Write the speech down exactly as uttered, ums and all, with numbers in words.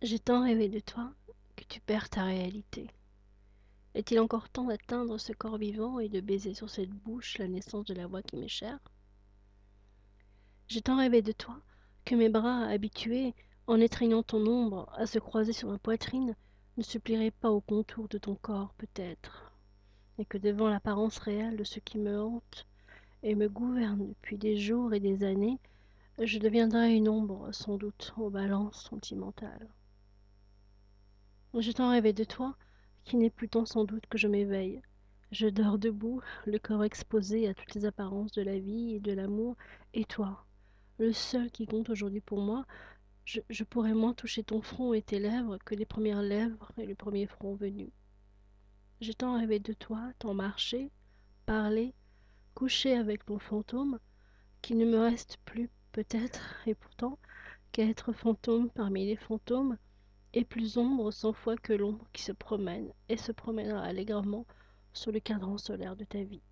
J'ai tant rêvé de toi que tu perds ta réalité. Est-il encore temps d'atteindre ce corps vivant et de baiser sur cette bouche la naissance de la voix qui m'est chère? J'ai tant rêvé de toi que mes bras, habitués, en étreignant ton ombre, à se croiser sur ma poitrine, ne se plieraient pas au contour de ton corps, peut-être, et que devant l'apparence réelle de ce qui me hante et me gouverne depuis des jours et des années, je deviendrais une ombre, sans doute, aux balances sentimentales. J'ai tant rêvé de toi qu'il n'est plus temps sans doute que je m'éveille. Je dors debout, le corps exposé à toutes les apparences de la vie et de l'amour, et toi, le seul qui compte aujourd'hui pour moi, je, je pourrais moins toucher ton front et tes lèvres que les premières lèvres et le premier front venu. J'ai tant rêvé de toi, tant marché, parlé, couché avec ton fantôme, qu'il ne me reste plus, peut-être, et pourtant, qu'à être fantôme parmi les fantômes, et plus ombre cent fois que l'ombre qui se promène et se promènera allègrement sur le cadran solaire de ta vie.